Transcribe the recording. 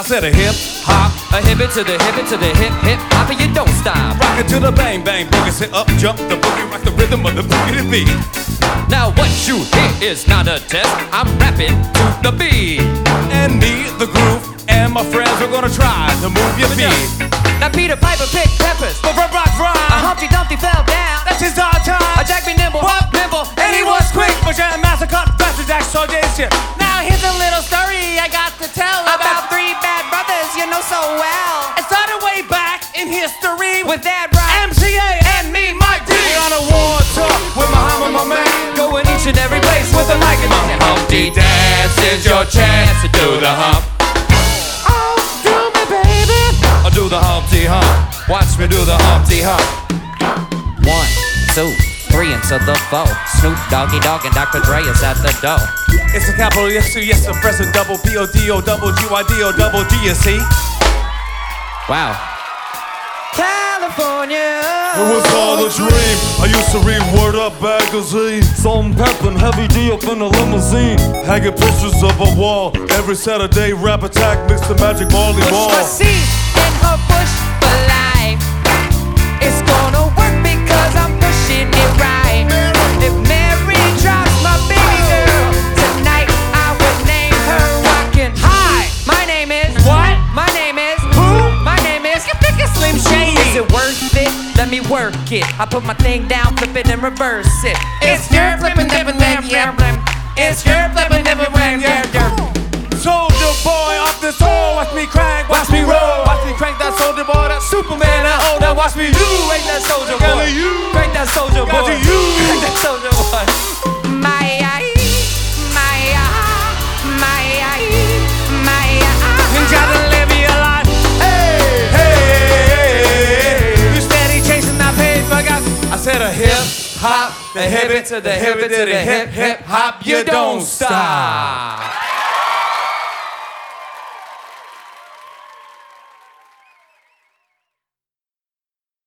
I said a hip hop, A hibbit to the hip hip hop, and you don't stop. rock it to the bang bang boogie. Say up jump the boogie, rock the rhythm of the boogie to beat. Now what you hear is not a test. I'm rapping to the beat. And me, the groove, and my friends are gonna try to move your feet. Now Peter Piper picked peppers. But rock A rhyme, Humpty Dumpty fell down. that's his hard A time. Jack be nimble, nimble, And he was quick, but Jam Master cut faster, Jack so shit. Now here's a little story I got to tell about three bad brothers you know so well. It started way back in history with that right. MCA and me, Mike D. On a war tour with Muhammad, my man. Going each and every place with a mic and on Humpty dance is your chance to do the hump. Oh, do me, baby. Or do the Humpty Hump. Watch me do the Humpty Hump. 1, 2, 3 into the 4. Snoop Doggy Dogg and Dr. Dre is at the door. It's a capital yes, to yes, a present double P-O-D-O, double G-Y-D-O, double G, you see? Wow. California. It was all a dream. I used to read Word Up magazine. Salt and pepper and Heavy D up in the limousine. Hanging pictures of a wall. Every Saturday, Rap Attack mixed the Magic Marley Ball. A seed in her bush for life. It's gonna work because I'm pushing it right. If Mary drops my baby girl tonight, I would name her Rockin'. Hi, my name is what? My name is who? My name is Slim Shady. Is it worth it? Let me work it. I put my thing down, flip it and reverse it. It's your flippin' dippin' damn yeah. It's your flippin' dippin' damn yeah. Soldier boy off this hole, watch me crank, watch me roll. Watch me crank that soldier boy, that Superman, that old. Now watch me do, ain't that soldier boy. Gotta you. Crank that soldier boy. Gotta you. Crank that soldier boy. You gotta live your life. Hey, hey. You steady chasing that page, but I said a hip hop, the hip it to the hip it to the hip hip hop. You don't stop.